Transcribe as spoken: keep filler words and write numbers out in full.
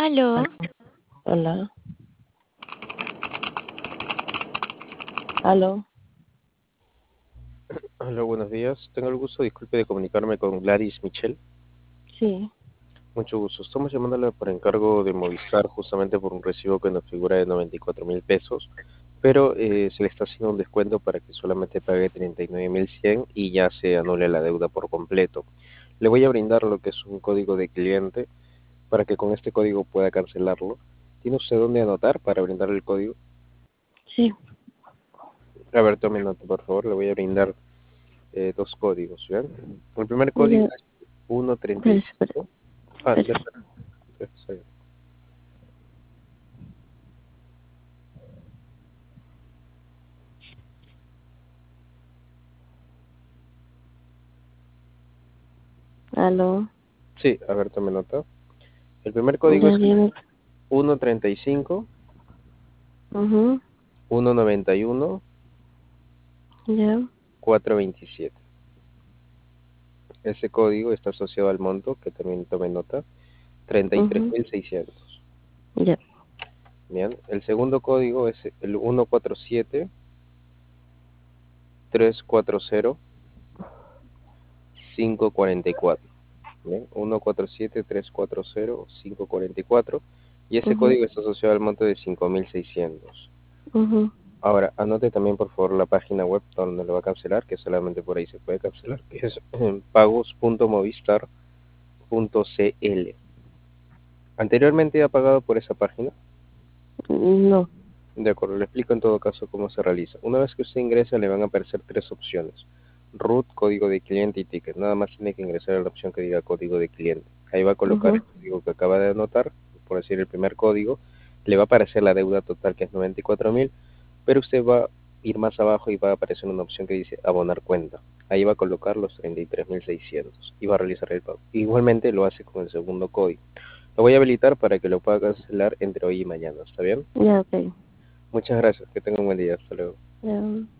Aló, Hola, aló, Hola, buenos días. Tengo el gusto, disculpe, de comunicarme con Gladys Michel. sí, Mucho gusto. Estamos llamándole por encargo de Movistar, justamente por un recibo que nos figura de noventa y cuatro mil pesos, pero eh, se le está haciendo un descuento para que solamente pague treinta y nueve mil cien y ya se anule la deuda por completo. Le voy a brindar lo que es un código de cliente para que con este código pueda cancelarlo. ¿Tiene usted dónde anotar para brindar el código? sí, A ver, tome nota, por favor. Le voy a brindar eh, dos códigos, ¿bien? El primer código ya, es uno treinta y espera, espera, cinco. Ah, de espera. acuerdo. Está bien. Aló, Sí, a ver, tome nota. El primer código ya es viene, uno treinta y cinco, mhm, uno noventa y uno, ya, cuatro veintisiete. Ese código está asociado al monto, que también tome nota, treinta y tres mhm, mil seiscientos. ya, Bien, el segundo código es el uno cuatro siete, tres cuatro cero, cinco cuatro cuatro. Bien, uno cuatro siete, tres cuatro cero, cinco cuatro cuatro. Y ese mhm, código está asociado al monto de cinco mil seiscientos. mhm, Ahora, anote también por favor la página web donde lo va a cancelar, que solamente por ahí se puede cancelar, que es eh, pagos punto movistar punto c l. ¿Anteriormente ha pagado por esa página? no, De acuerdo, le explico en todo caso cómo se realiza. Una vez que usted ingresa le van a aparecer tres opciones: root, código de cliente y ticket. Nada más tiene que ingresar a la opción que diga código de cliente. Ahí va a colocar mhm, el código que acaba de anotar, por decir el primer código. Le va a aparecer la deuda total, que es noventa y cuatro mil, pero usted va a ir más abajo y va a aparecer una opción que dice abonar cuenta. Ahí va a colocar los treinta y tres mil seiscientos y va a realizar el pago. Igualmente lo hace con el segundo código. Lo voy a habilitar para que lo pueda cancelar entre hoy y mañana. ¿Está bien? ya, ok, Muchas gracias. Que tenga un buen día. Hasta luego. ya.